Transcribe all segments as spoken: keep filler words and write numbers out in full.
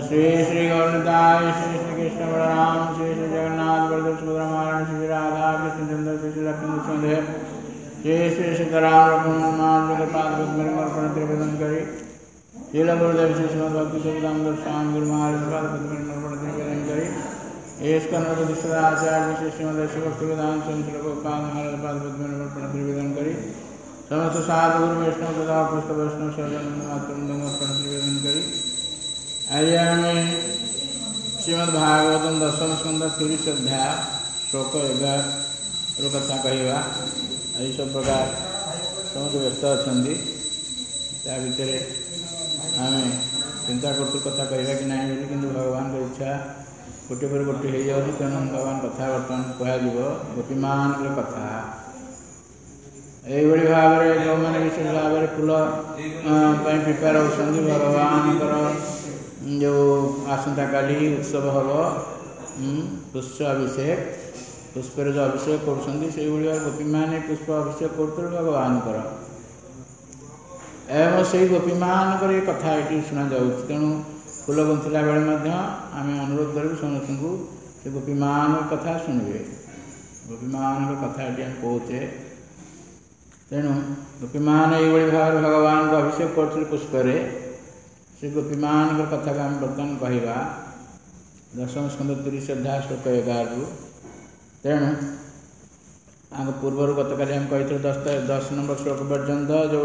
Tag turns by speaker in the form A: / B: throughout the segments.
A: श्री श्री गौरताय श्री श्री कृष्ण बलराम श्री श्री जगन्नाथ बलदेव सुभद्रा महाराज श्री राधा कृष्ण चंद्र श्री श्री लक्ष्मण सुंदर श्री श्री सीताराम रघुनाथ पाद पद्म त्रिवेदन करी श्रील गुरुदेव श्री श्रीमद भक्ति सुखदामोदर स्वामी गुरु महाराज पाद पद्म त्रिवेदन करी एस कन्नड़ विश्वनाचार्य श्री श्रीमद शिवभक्ति वेदांत स्वामी श्री गोपाल महाराज पाद पद्म त्रिवेदन करी समस्त साधु गुरु वैष्णव तथा पुष्ट वैष्णव सज्जन मातृ त्रिवेदन करी आज आम श्रीमद भागवतम दशम स्कंद तीस अध्याय श्लोक एगार कथा कहवा यही सब प्रकार समस्त व्यस्त अच्छा ता भितर आम चिंता करतु कथा कहवा कि नहीं बोली कि भगवान की इच्छा गोटे पर गोटे हो जाए तेणु भगवान कथा बर्तमान कह गोपीमान कथा यही भाव में जो मैंने विशेष भाव में फूल प्रिपेयर होती भगवान जो आसंता काली उत्सव हम पुष्प अभिषेक पुष्प जो अभिषेक कर गोपी मैंने पुष्प अभिषेक कर भगवान एवं से गोपी मान कथा ये शुणा जा तेणु फूल गुंथिला बेले आम अनुरोध करूँ समस्त को से गोपी मान कथा शुणे गोपी मान कथा ये कहे तेणु गोपी मान ये भाव भगवान को अभिषेक कर पुष्पर से गोपी मान कथा को आम बर्तमान कहवा दशम स्कंद तीस अध्याय श्लोक एगार तेणु आम पूर्वर गतकाली आम कही दस दस नंबर श्लोक पर्यंत जो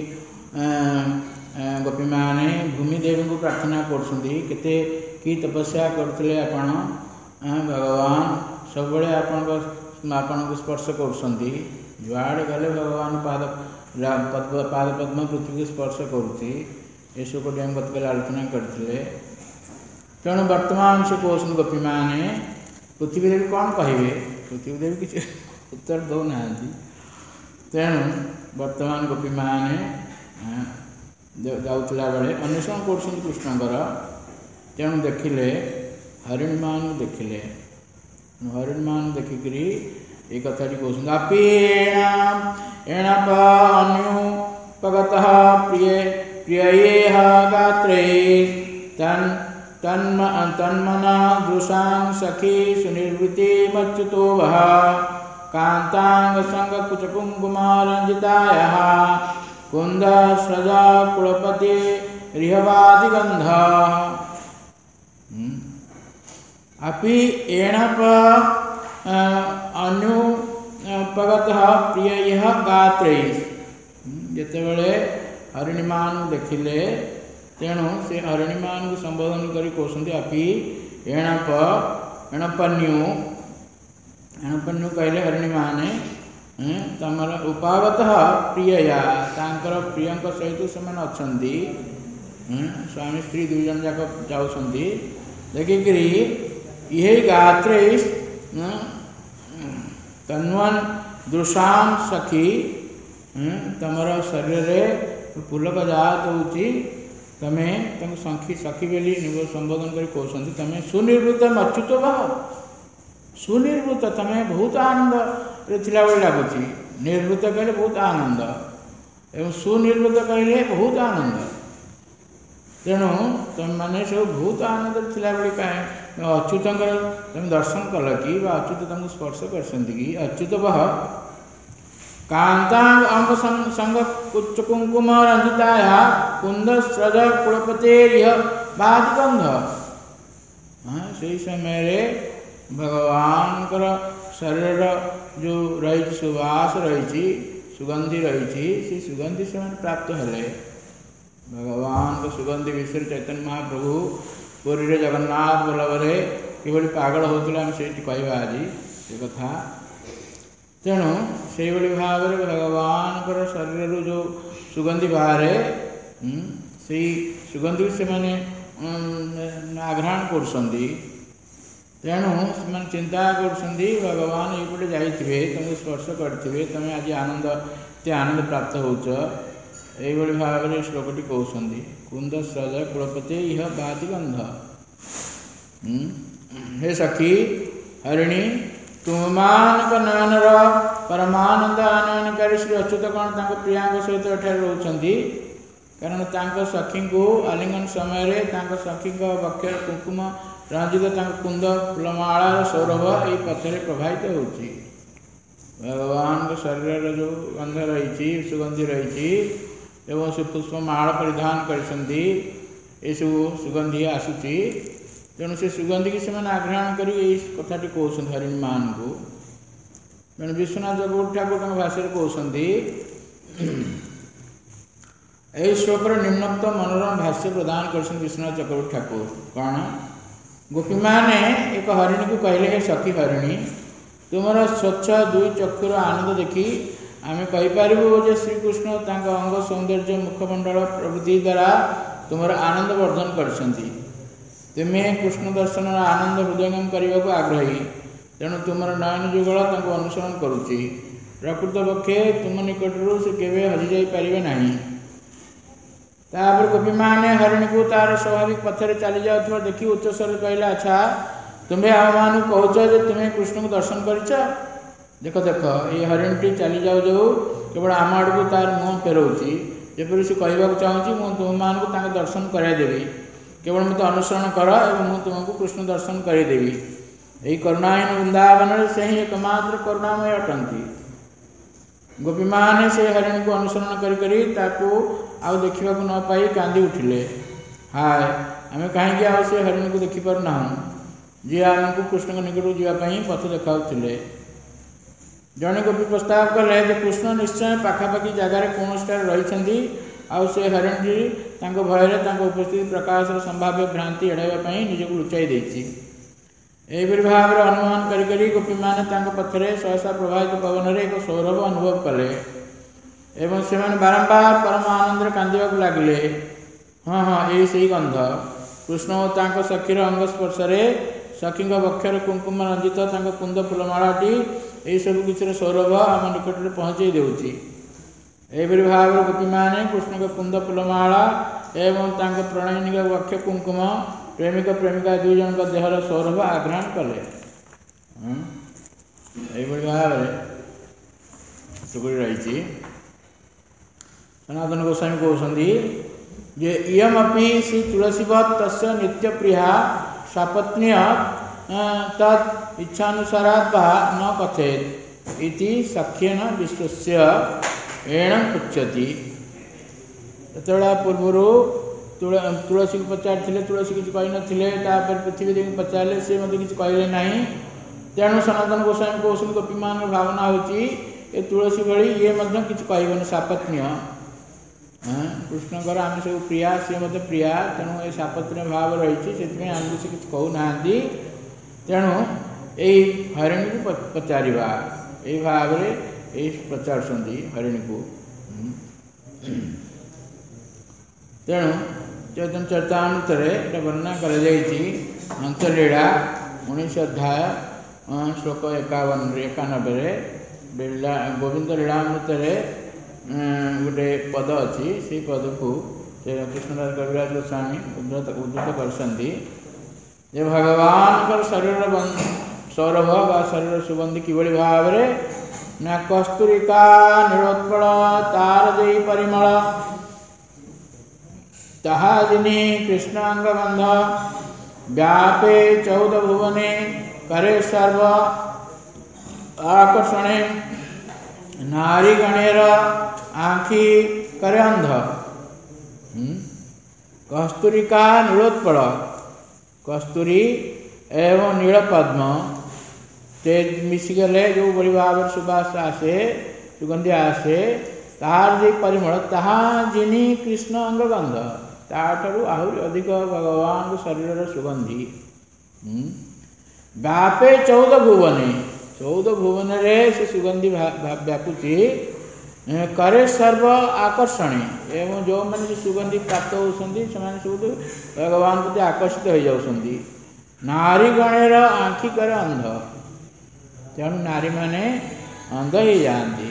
A: गोपी मैंने भूमिदेवी को प्रार्थना करते कि तपस्या करते आपण भगवान सब आपण को स्पर्श कर जुआड़े गले भगवान पाद पाद पद्म पृथ्वी को स्पर्श करुच्ची ये सब को गतकाल आलोचना करते तेणु वर्तमान से कहते गोपी मैंने पृथ्वी देवी कौन कहे पृथ्वी देवी किसी उत्तर दौना तेणु वर्तमान गोपी मैंने जाऊला बेले अन्वेषण कर कृष्णकर तेणु देखिले हरिणी मान देखिले हरिणी मान देखिकी ये कथा कहते अपि एणपगत प्रिय प्रिय गात्रे तन् तन्म तन्मना दृशां सखी सुनिर्वृति मच्युतो वह कांतांग संग कुचकुंकुमारंजितायः कुंद स्रजा कुलपति रिहवादिगंध अपि एणप अनुपगत प्रिय गात्रे जितेबले हरिणीमान देखिले तेणु से हरिणीमान को संबोधन कर कहते अपि एणप एणपन्यु एणपन्यु कहले हरिणी माने तमर उपागत प्रियया तांकर प्रियंक सहित से अच्छा स्वामी स्त्री दुई जन जाक जाऊँगी देखिकी ये गात्रे तन्वन दृशां सखी तमर शरीर पुलक जात होती तमें तम सखी सखी बेली संबोधन कर कहते तमें सुनिर्वृत अच्युत भाव सुनिर्वृत तमें बहुत आनंद थिला लगुच निर्वृत कहले बहुत आनंद एवं सुनिर्वृत कहले बहुत आनंद तेणु तुम मैंने सब बहुत आनंद थिला कहीं अच्युत तुम दर्शन कल कि अच्युत तुमको स्पर्श कर अच्युत वह कांतांग अंग संग कुच कुंकुम रंजिताया कुंद स्रज कुलपते बादिगंध हाँ से समय भगवान शरीर जो रही सुवास रही सुगंधि रही से सुगंधि से प्राप्त हेले भगवान को सुगंधि विषय चैतन्य महाप्रभु पुरी जगन्नाथ बल्लभ कि पागल होते से कहवा आज ये कथा तेणु से भाव में भगवान शरीर जो सुगंधि बाहर से सुगंधि से मैंने आघ्राण कर तेणु से चिंता कर भगवान ये जाइए तुमको स्पर्श करेंगे तुम आज आनंद ते आनंद प्राप्त होई भाव में श्लोकटी कहते कुंद स्रज कुलपते यह बादिगंध हे सखी हरिणी तुमान नयनर परमानंद आनयनकारी श्री अच्युत कौन प्रियांक सहित एठार रोचंती कारण तांको सखी को आलिंगन समय तांको सखी वक्षर कुंकुम रंजित कुंद फूलमालार सौरभ ये पथरे प्रभावित होती भगवान के शरीर जो गंध रही सुगंधि रही एवं से पुष्पमाला परिधान करछंती ये सब सुगंधि आसुची तेणु से सुगंधि की से आग्रहण कर कथाटी कहते हरिणी मान को तेणु विश्वनाथ जगत ठाकुर भाषा कहते यही श्लोक निम्नोक्त मनोरम भाष्य प्रदान कर विश्वनाथ चक्रवर्ती ठाकुर कौन गोपी मैंने एक हरिणी को कहले हे सखी हरिणी तुमर स्वच्छ दुई चक्षुर आनंद देखी आम कहीपरू जे श्रीकृष्ण अंग सौंदर्य मुखमंडल प्रवृत्ति द्वारा तुमर आनंद वर्धन करछंती तुम्हें कृष्ण दर्शन आनंद हृदयंगम करने को आग्रही तेणु तुमर नयन जुगल अनुसरण करुच्ची प्रकृत पक्षे तुम निकटरू से केवे हजि जाई परिबे नाही तापर गोपी मैंने हरिणी को तार स्वाभाविक पथरे चली जाऊँ देखी उच्च स्वर कहला अच्छा तुम्हें आम मान कौच जे तुम्हें कृष्ण को दर्शन कर देख देख ये हरिणी चली जाऊ जाऊ केवल आम आड़ को तार मुँह फेराऊँगी जपर से कहवाक चाहूँगी मुझे तुम मान को दर्शन कराइदेवी केवल मत अनुसरण कर और मुझे तुमको कृष्ण दर्शन करदेवी यही करुणायन वृंदावन से ही एकमात्र करुणामय अटंती गोपी मैंने से हरिणी को अनुसरण करी आउ देखा न पाई कांदी उठिले हाय आम कहीं आउ से हरिणी को देखिपार ना जी आमको कृष्ण निकट जावाई पथ देखा जड़े गोपी प्रस्ताव कले कृष्ण निश्चय पाखापाखि जगार कौन रही आउ से हरिणी भय उपस्थिति प्रकाश संभाव्य भ्रांति एड़ाई निजक लुचाई देती यहीपरि भाव में अनुमान करी गोपी मैंने पथरे सहसा प्रभावित पवन में एक सौरभ अनुभव कले एवं से बारंबार परम आनंद कांदवाक लगिले हाँ हाँ यही से गंध कृष्ण और सखीर अंग स्पर्श सखी वक्षर कुंकुम रंजित कुंद फूलमालाटी यही सब किसी सौरभ आम निकट में पहुँचे देउची यहीपरि भाव में गोपी मैंने कृष्ण को कुंद फूलमाला एवं प्रणयिनी वक्ष कुंकुम प्रेमिक प्रेमिका दुई जन देहर सौरभ आग्रहण कले यहीपरि भाव में रही सनातन गोस्वामी कहते जे इयमपि श्री तुलसीवत् तस्य नित्य प्रिया सापत्न्य तद इच्छानुसारात् वा न कथेत इति सख्येन विश्वस्य एणं उच्यति ततड़ा पूर्वर तुलसी को पचारि तुलसी किसी कही नथिले तापर पृथ्वी देवी पचारे से मत किसी कहले नहीं तेणु सनातन गोस्वामी कहते गोपी मान भावना होची ए तुलसी भली ये मध्य किसी कहबनी सापत्न्य कृष्णकर आम सब प्रिया सी मत प्रिया तेणु ये सापत्न्य भाव रही से आमको से किसी कहूना तेणु यही हरिणी को पचार यही भाव में यही पचार हरिणी को तेणु चैतन्य चरितामृत वर्णना करलीला उन्नीस अध्याय श्लोक एकावन एकानबे गोविंद लीलामृत गोटे पद अच्छी से पद को कृष्णदास कविराज गोस्वामी उद्धत उद्धत कर भगवान शरीर सौरभ व शरीर सुगंधि किभली भाव ना कस्तूरिका नीलोत्पल तार दे परिमल ताहा जिनी कृष्णांग गंध व्यापे चौदह भुवने करे सर्व आकर्षणे नारी गणेर आँखी करे अंध कस्तूरिका नीलोत्पल कस्तूरी एवं नील पद्म ते मिशिगले जो बड़ी भाव सुबास आसे सुगंधि आसे तार जे परिमल ताहा जिनी कृष्ण अंग गंध ताठू आहरी अधिक भगवान शरीर सुगंधि व्यापे चौदह भुवने चौदह भुवन रे से सुगंधि व्यापुची करे सर्व आकर्षणी एवं जो मैंने सुगंधि प्राप्त होती सब भगवान प्रति आकर्षित हो जाती नारी गणेर आँखि करे अंध तेणु नारी माने अंध ही जाती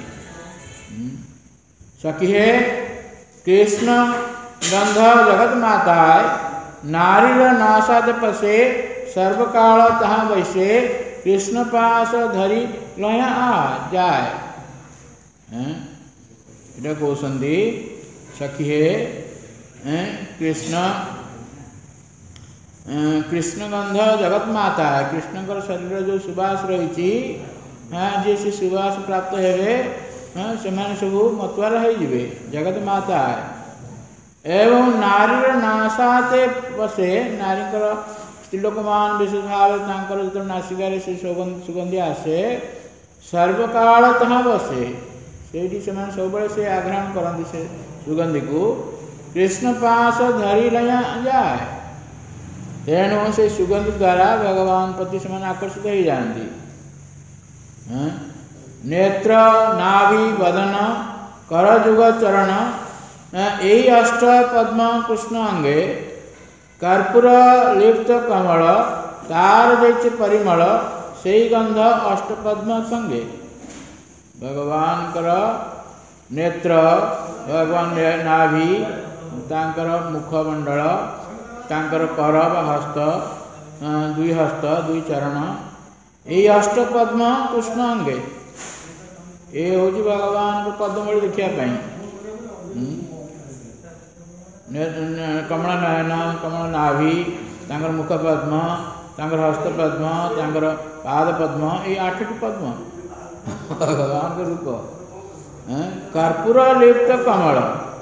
A: सखी है कृष्ण गंध जगत माता नारीर नासाद पसे सर्वकाल तहा वैसे कृष्ण पास धरी लया आ जाए कहते सखी है कृष्ण कृष्ण गंध जगत माता कृष्ण शरीर जो सुवास रही हाँ जी से सुवास प्राप्त हेबे हाँ से सब मतवाला हो जगत माता एवं नारी नाशाते बसे नारी स्त्रीलोक मान विशेष भाव जो नासिकार से सुगंधि आसे सर्वकाल तहाँ बसे से सब से आग्रहण करती से सुगंधि को कृष्ण पास धरी लिया जाए तेणु से सुगंधि द्वारा भगवान प्रति से आकर्षित हो जाती नेत्र नाभि वदन करजुग चरण यही अष्ट पद्म कृष्ण अंगे कर्पूर लिप्त कमल तार दैत्य परिमल से गंध अष्टपद्म संगे भगवान कर नेत्र भगवान नाभि तांकर मुखमंडल तांकर कर हस्त दुई हस्त दुई चरण यही अष्टपद्म कृष्ण अंगे ये हूँ भगवान को पद्मवली देखापी कमल नयन कमल नाभि तांकर मुख पद्म तांकर हस्त पद्म तांकर पाद पद्म ये आठटी पद्म भगवान के रूप कर्पूर लिप्त कमल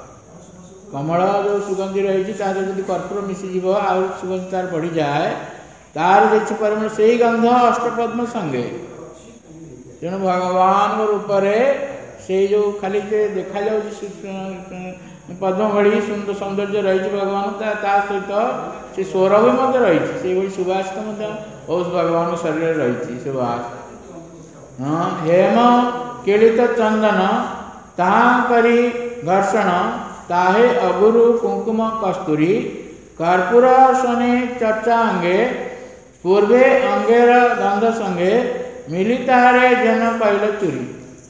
A: कमल जो सुगंधि रही जब कर्पूर मिशीज आ सुगंधि तार बढ़ी जाए तार देखिए परिमाण से ही गंध अष्टपद्म संगे तेणु भगवान रूप से जो खाली देखा जा पद्म भली सुंदर सौंदर्य रही भगवान सहित से स्वर भी रही सुवासित बहुत भगवान शरीर रही सुवास हाँ हेम किलित चंदन ताकरी घर्षण ताहे अगुरु कुंकुम कस्तूरी कर्पूर शनि चर्चा अंगे पूर्वे अंगेर गंध संगे मिलितारे जन पैल चुरी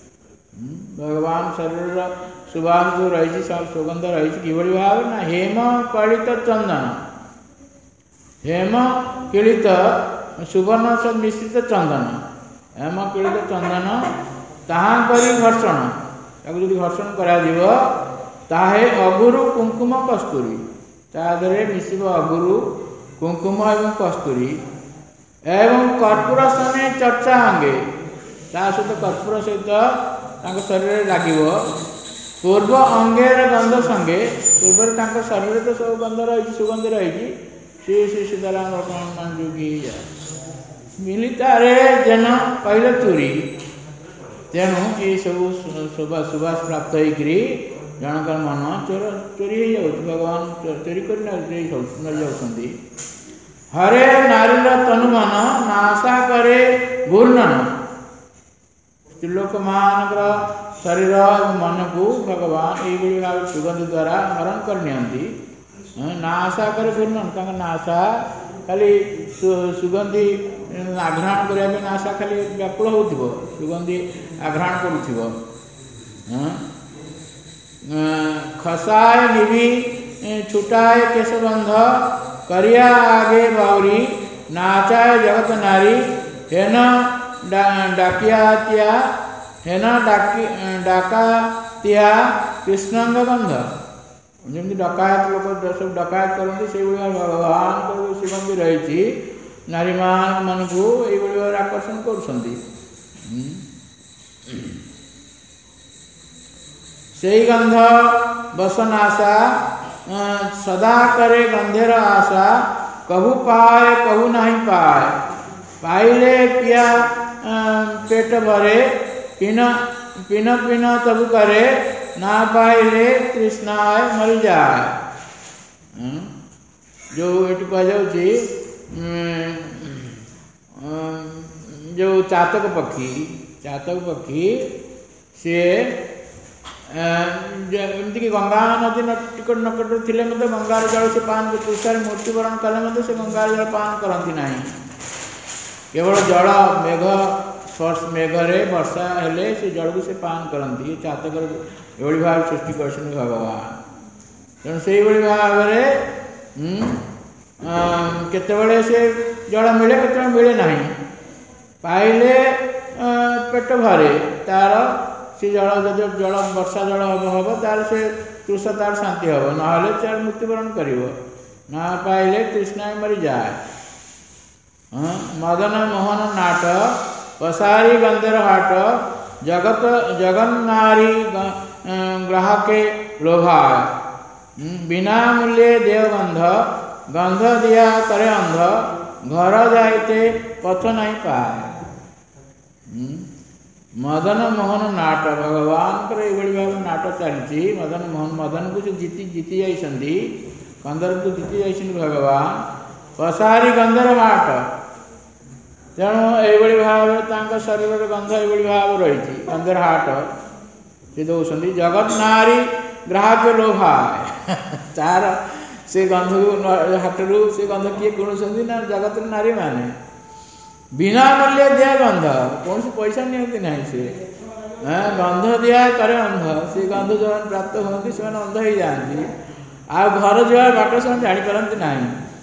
A: भगवान शरीर सुवास जो रही सुगंध रही कि भाव ना हेम कलित चंदन हेम किलित सुवर्ण सब मिश्रित चंदन हेम किलित चंदन ताहा करी घर्षण ताकू जो घर्षण करा ताहे अगुरु कुंकुम कस्तूरी तादरे मिशिब अगुरु कुंकुम एवं कस्तूरी एवं कर्पूर शनि चर्चा अंगे ता सहित कर्पूर सहित शरीर लगे पूर्व अंगेर गंध संगे पूर्व शरीर तो सब गंध रही सुगंध रही सी श्री सीताराम मान जोगी मिलितारे जन पहले चोरी तेणु ये सब सुवास प्राप्त होकर जनकर मन चोर चोरी हो भगवान चोरी कर जाती हरे नारीर तनु मन नाशा करे घूर्णन त्रिलोक मान शरीर मन को भगवान ये भाव सुगंध द्वारा हरण करनी नाशा करे घूर्णन नाशा खाली सुगंधि आघ्राण करने नाशा खाली व्याकुल हो सुगंधि आघ्राण करुव खसाए निभि छुटाए केशबंध करिया आगे बाउरी नाचाए जगत नारी हेन डाकिया हेन डाकी डाकातिया कृष्णांग गंध जमी डकायत लोग सब डकायत करते से भगवान को सुगंधि रही नारी मान मन को ये आकर्षण कर गंध बसनाशा सदा करे गंधेर आशा कहू पाए कहू नहीं पाए पाइले पिया पेट भरे पिन पिन पिन तब करे ना पाइले तृष्णाए मरी जाए जो ये कह जो चातक पक्षी चातक पक्षी सी एमती कि गंगा नदी टिकट नकट थे गंगार जल से पान तृषार मृत्युवरण कले से गंगार जल पान करती ना केवल जल मेघ स्पर्श मेघरे वर्षा हेले से जल को से पान करती ये चातक ये भाव सृष्टि कर भगवान तेणु से भाव केतबले से जल मिले केत मिले ना पाइले पेट भरे तार से जल जल वर्षा जल हम हम तार से कृष्ण तार शांति हम ना मृत्युवरण कर ना पाइले तृष्णा मरी जाए। हाँ मदन मोहन नाट पसारी गंधर हाट जगत जगन्नारी ग्राहके लोभाय बिना मूल्य देव गंध गंध दिया करे अंध घर जाइते पथ नहीं पाए। मदन मोहन नाट भगवान भाव नाट चलती मदन मोहन मदन को जो जीति जीति जाइछंदी कंदर को जीति जाइछंदी भगवान पसारी गंधर हाट तेणु ये भाव शरीर गंध ये भाव रही गंधर हाट से दौरान जगत नारी ग्राहक लोभाए तार से गंध हाटरू से गंध किए किणुंट ना जगत नारी माने बिना मूल्य दिया गंध कौन से पैसा नियंती ना से गंध दिया करे अंध से गंध जो प्राप्त होती से अंध हो जाती आ घर जा बाट से जापारती ना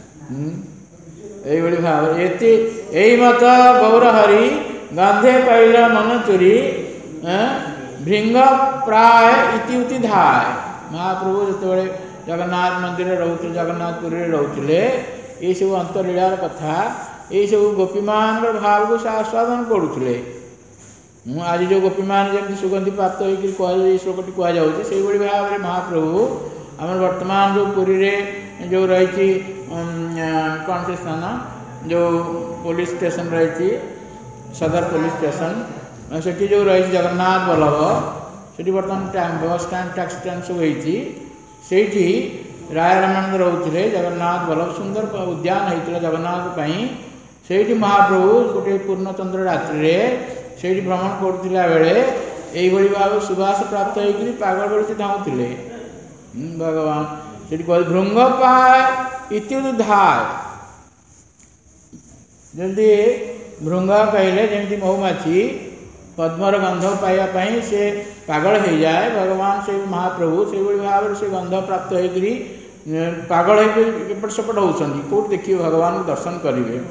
A: ये भाव ये यही मत गौर हरि गंधे पैला मन चोरी भृंग प्राय इति उति धाय महाप्रभु जो जगन्नाथ मंदिर रोचे जगन्नाथपुरी रोचे ये सब अंतरीलार कथा ये सब गोपी मान भाव को आस्वादन करुले आज जो गोपी मान जमी सुगंधि प्राप्त हो श्लोकटी कहुच्छे से भाव में महाप्रभु आम वर्तमान जो पुरी रे जो रही कौन से स्थान जो पुलिस स्टेशन रही सदर पुलिस स्टेशन से जो रही जगन्नाथ बल्लभ से बर्तमान बस स्टैंड टैक्सी स्टैंड सब होती राय रामानंद रोचे जगन्नाथ बल्लभ सुंदर उद्यान होता जगन्नाथ से महाप्रभु गोटे पूर्णचंद्र रात्रि से भ्रमण करुला बेले यही भाव सुबास प्राप्त होकर पागल बेले धाऊले भगवान से भृंग पाए इत्युदि धाय जमी भृंग कहले जमी महुमाछी पद्मर गंध पाइबापी से पागल हो जाए भगवान से महाप्रभु से भाव से गंध प्राप्त होकर पागल होपट सेपट होती कौट देखिए भगवान को दर्शन करेंगे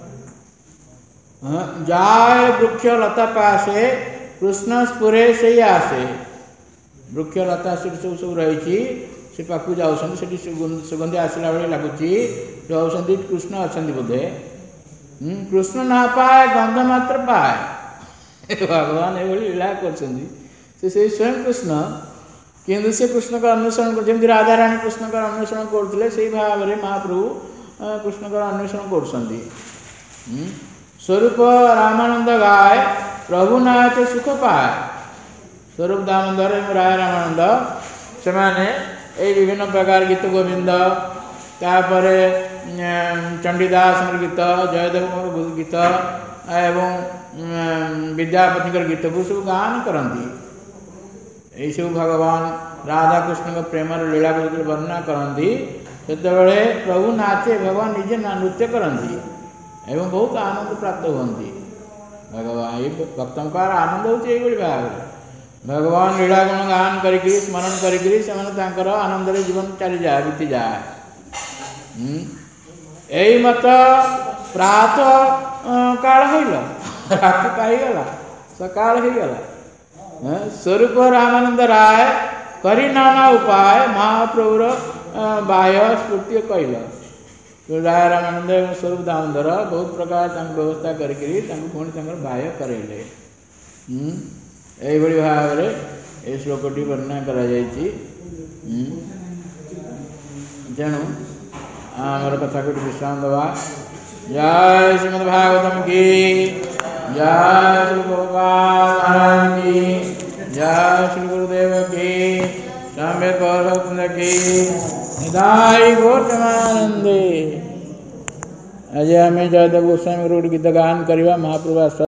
A: जाए वृक्ष लता पासे कृष्ण स्पुरे से आसे वृक्ष लता से सब सब रही से पाक जाऊँगी सुगंधि आसला बेले लगुच जाऊँगी कृष्ण अच्छा बोधे कृष्ण ना पाए गंध मात्र पाए भगवान ये लीला कर स्वयं कृष्ण किंतु से कृष्ण का अन्वेषण जमी राधा रानी कृष्ण का अन्वेषण करते से भाव में महाप्रभु कृष्ण का अन्वेषण कर स्वरूप रामानंद गाय प्रभु नाच सुख पाए स्वरूप दामोदर राय रामानंद से माने विभिन्न प्रकार गीत गोविंद तापर चंडीदास गीत जयदेव गीत एवं विद्यापति गीत को सब गान करती यही सब भगवान राधा कृष्ण का प्रेम लीला को वर्णना करती से प्रभु नाचे भगवान निजे नृत्य करती एवं बहुत आनंद प्राप्त होती भगवान ये भक्तों का आनंद होती भाव भगवान लीला गुण गान करी स्मरण कर आनंद जीवन चली जाए बीती जाए यही मत प्रात काल होगा रात पाईगला सकाल होगला स्वरूप रामानंद राय करी नाना उपाय महाप्रभुर बाह्य स्फूर्ति कहल राय रामानंद एवं स्वरूप दामोदर बहुत प्रकार व्यवस्था करके बाह्य करेले यही भाव में ये श्लोकटी वर्णना करा तेणु आमर कथा को विश्राम दवा। जय श्रीमद् भागवतम की जय श्री गोपाल महाराज की जय श्री गुरुदेव की सम्यक गौरव की निदाई गौतमानंदे। आज आम जयदेव गोस्वामी रोड गीत गान करवा महाप्रभु